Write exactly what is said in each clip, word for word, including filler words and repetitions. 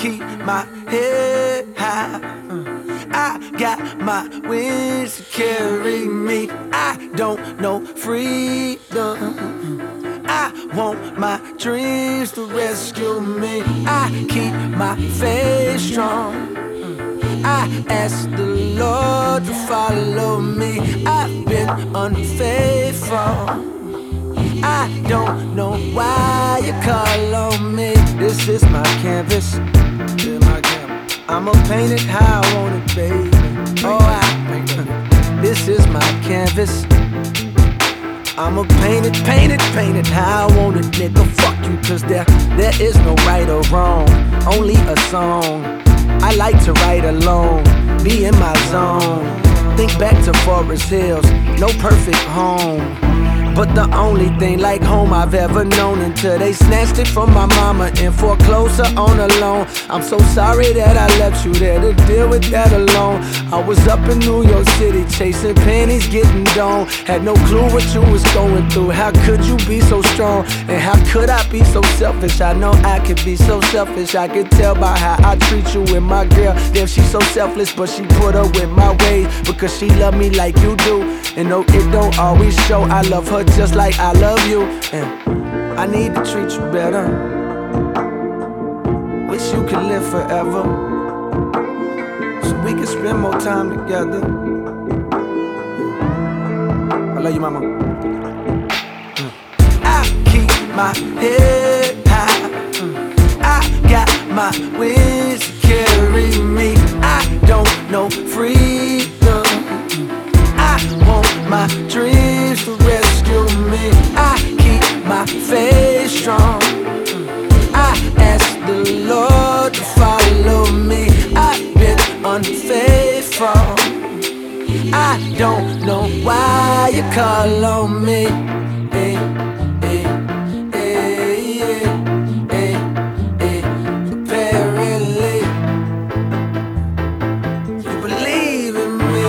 keep my head high. I got my wings to carry me. I don't know freedom. I want my dreams to rescue me. I keep my faith strong. I ask the Lord to follow me. I've been unfaithful. I don't know why you call on me. This is my canvas. Yeah, my canvas. I'ma paint it how I want it, baby. Oh, I This is my canvas. I'ma paint it, paint it, paint it how I want it, nigga. Fuck you, cause there, there is no right or wrong, only a song. I like to write alone, be in my zone. Think back to Forest Hills, no perfect home, but the only thing like home I've ever known, until they snatched it from my mama and foreclosed her on a loan. I'm so sorry that I left you there to deal with that alone. I was up in New York City chasing pennies, getting down. Had no clue what you was going through. How could you be so strong? And how could I be so selfish? I know I could be so selfish. I could tell by how I treat you and my girl. Damn, she's so selfless, but she put up with my ways because she love me like you do. And no, it don't always show. I love her just like I love you, and I need to treat you better. Wish you could live forever, so we can spend more time together. I love you, mama. mm. I keep my head high. mm. I got my wings to carry me. I don't know freedom. I want my dreams to rescue me. I keep my faith strong. I ask the Lord to follow me. I've been unfaithful. I don't know why you call on me. Hey, hey, hey, hey, hey, hey. Apparently, you believe in me.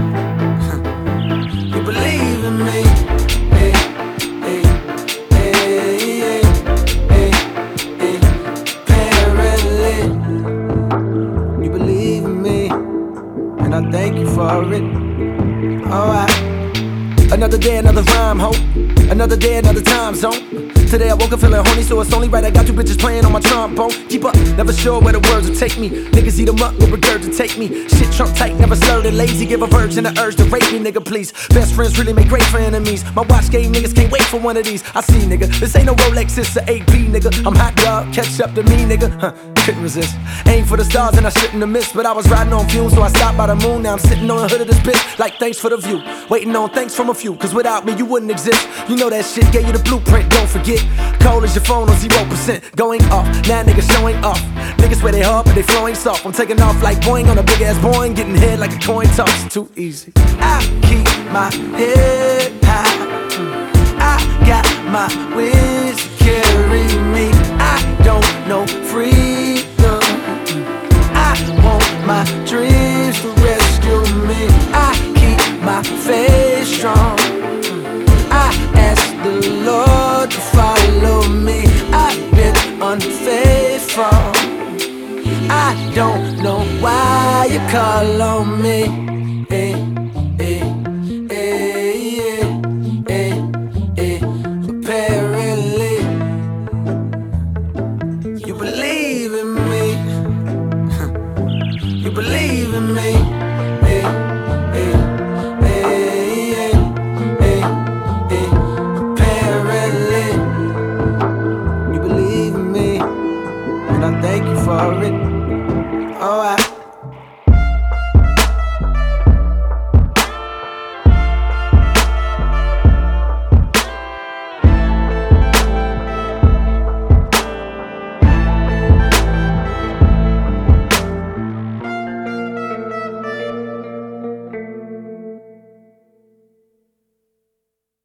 You believe in me. Hey, hey, hey, hey, hey, hey. Apparently, you believe in me, and I thank you for it. Alright. Another day, another rhyme, ho. Another day, another time zone. Today I woke up feeling horny, so it's only right I got two bitches playing on my trombone. Keep up, never sure where the words will take me. Niggas eat them up, will regurgitate me. Shit trunk tight, never slurred and lazy. Give a virgin the urge to rape me, nigga, please. Best friends really make great for enemies. My watch game niggas can't wait for one of these. I see, nigga, this ain't no Rolex, it's a A P, nigga. I'm hot, dog, catch up to me, nigga. Huh, couldn't resist. Aim for the stars and I shouldn't have missed, but I was riding on fumes, so I stopped by the moon. Now I'm sitting on the hood of this bitch, like thanks for the view. Waiting on thanks from a few, cause without me you wouldn't exist. You know that shit gave you the blueprint, don't forget. Cold as your phone on zero percent, going off. Now niggas showing off. Niggas swear they hard, but they flowing soft. I'm taking off like Boeing on a big ass Boeing, getting hit like a coin toss. Too easy. I keep my head high. I got my wings to carry me. I don't know freedom. I want my dreams to rescue me. I keep my faith strong. I ask the Lord to follow me. I've been unfaithful. I don't know why you call on me. Hey.